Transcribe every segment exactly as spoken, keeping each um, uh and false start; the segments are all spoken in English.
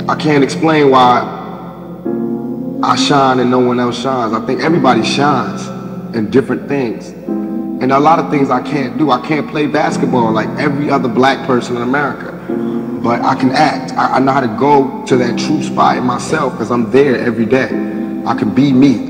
I can't explain why I shine and no one else shines. I think everybody shines in different things. And a lot of things I can't do. I can't play basketball like every other black person in America. But I can act. I, I know how to go to that true spot in myself because I'm there every day. I can be me.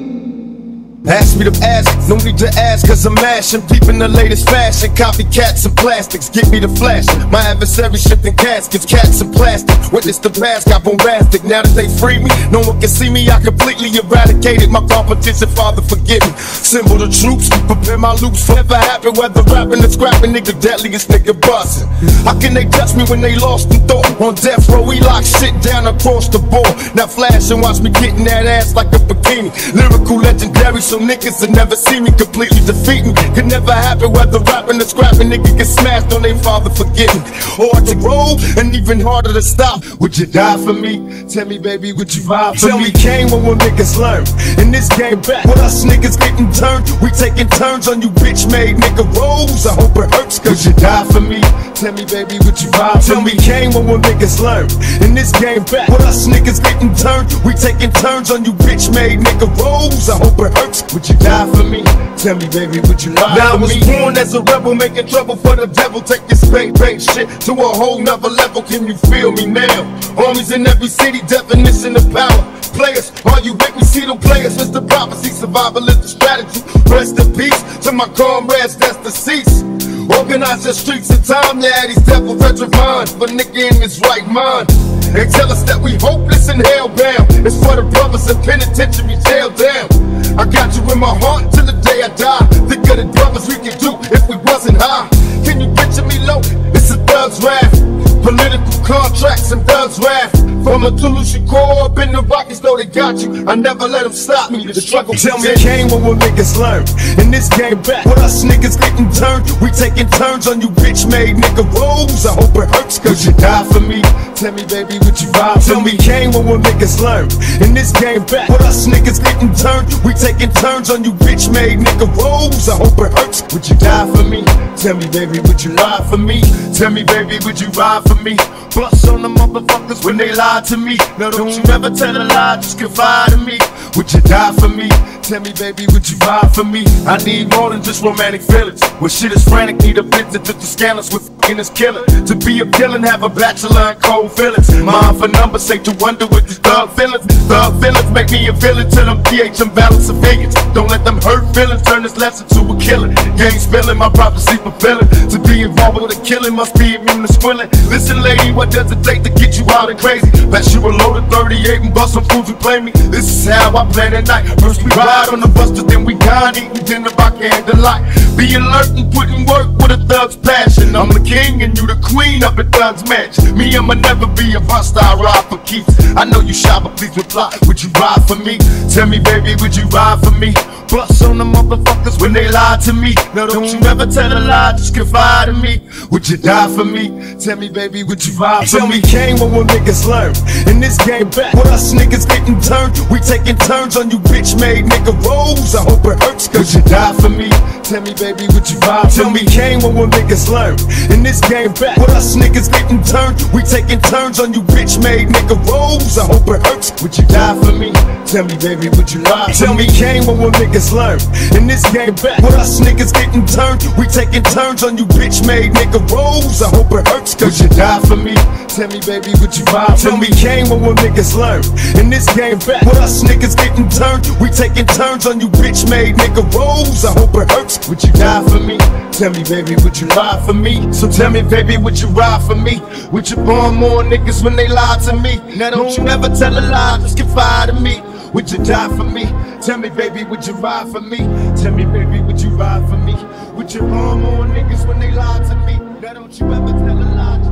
Ask me to ask, no need to ask, cause I'm mashing, peeping the latest fashion, copycats and plastics, get me the flash. My adversary shifting caskets, cats and plastic. Witness the past, got bombastic. Now that they free me, no one can see me. I completely eradicated my competition. Father, forgive me. Symbol the troops, prepare my loops. Forever happen, whether rapping or scrapping, nigga, deadliest nigga bustin'. How can they touch me when they lost in thought? On death row, we lock shit down across the board. Now flash and watch me getting that ass like a bikini. Lyrical legendary. So niggas that never see me completely defeat me. Could never happen whether rapping or scrapping. Nigga get smashed on they father, forgive me. Hard to grow and even harder to stop. Would you die for me? Tell me baby, would you ride for Tell me? Tell me came when when niggas learn. In this game back, with us niggas getting turned. We taking turns on you bitch made nigga rolls. I hope it hurts cause would you die for me? Tell me baby, would you ride for Tell me? Came when when niggas learn. In this game back, with us niggas getting turned. We taking turns on you bitch made nigga rolls. I hope it hurts. Would you die for me? Tell me, baby, would you lie now for me? I was born as a rebel, making trouble for the devil. Take this bang bang shit to a whole nother level. Can you feel me now? Armies in every city, definition of power. Players, are you with me? See them players, it's the prophecy. Survival is the strategy. Rest in peace to my comrades that's deceased. Organize the streets in time, yeah, these devils retrieved. For nigga in his right mind. They tell us that we hopeless and hellbound. It's for the brothers in penitentiary jail down. I got you in my heart till the day I die. Think of the brothers we could do if we wasn't high. Can you picture me low? It's a thug's wrath. Political contracts and thugs wrath. From a Tulu Shakur up in the Rockies, though they got you. I never let them stop me. The struggle Tell me came when we niggas learn. In this game back, with us niggas getting turned. We taking turns on you bitch made nigga rolls. I hope it hurts cause you die for me. Tell me baby, would you ride for me? Came when we niggas learn. In this game back, with us niggas getting turned. We taking turns on you bitch made nigga rolls. I hope it hurts. Would you die for me? Tell me baby, would you lie for me? Tell me baby, would you ride for me? Bust on the motherfuckers when they lie to me. Now don't you ever tell a lie, just confide in me. Would you die for me? Tell me baby, would you ride for me? I need more than just romantic feelings. When shit is frantic, need a visit to the scandalous with f***ing this killer. To be a villain, have a bachelor and cold feelings. Mind for numbers, say to wonder with these thug feelings. Thug feelings make me a villain to them P H imbalance civilians. Don't let them hurt feelings turn this lesson to a killing. Game spilling, my prophecy fulfilling. To be involved with a killing must be immune to squilling. Listen lady, what does it take to get you out and crazy? Bet you a loaded thirty-eight and bust some fools who play me. This is how I plan at night. First we ride on the buster, then we dine, eating dinner by candlelight. Be alert and put in work with a thug's passion. I'm the king and you the queen up at Thug's Match. Me, I'ma never be a buster, I ride for keeps. I know you shy, but please reply. Would you ride for me? Tell me, baby, would you ride for me? Bust on the motherfuckers when they lie to me. Now don't you ever tell a lie, just confide in me. Would you die for me? Tell me, baby, would you ride for me? Tell me came when we niggas learn. In this game back, with us niggas getting turned. We taking turns on you bitch made nigga rolls. I hope it hurts cause you die for me. Tell me, baby, would you ride for me? Tell me came when we niggas learn. In this game back, with us niggas getting turned. We taking turns on you bitch made nigga rolls. I hope it hurts. Would you die for me? Tell me, baby, would you ride for me? Tell me came when we niggas learn. In this game back, with us niggas getting turned. We taking turns on you bitch made nigga rolls. I hope it hurts cause you die for me. Tell me baby, would you ride for me? Tell me came when we niggas learn. In this game back, with us niggas getting turned. We taking turns on you bitch made nigga rolls. I hope it hurts. Would you die for me? Tell me baby, would you ride for me? So tell me baby, would you ride for me? Would you burn more niggas when they lie to me? Now don't you ever tell a lie, just confide in me. Would you die for me? Tell me baby, would you ride for me? Tell me baby, would you ride for me? Would you burn more niggas when they lie to me? Now don't you ever tell a lie.